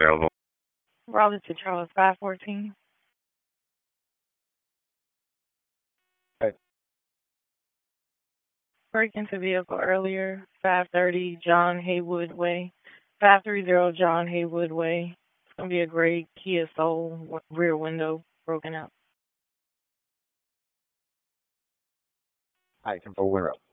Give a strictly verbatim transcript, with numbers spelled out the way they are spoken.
Available. Robinson Charles five fourteen. Hey. Break into vehicle earlier, five thirty John Haywood Way. five thirty John Haywood Way. It's going to be a gray Kia Soul, w- rear window broken out. Hi, ten four Winrow.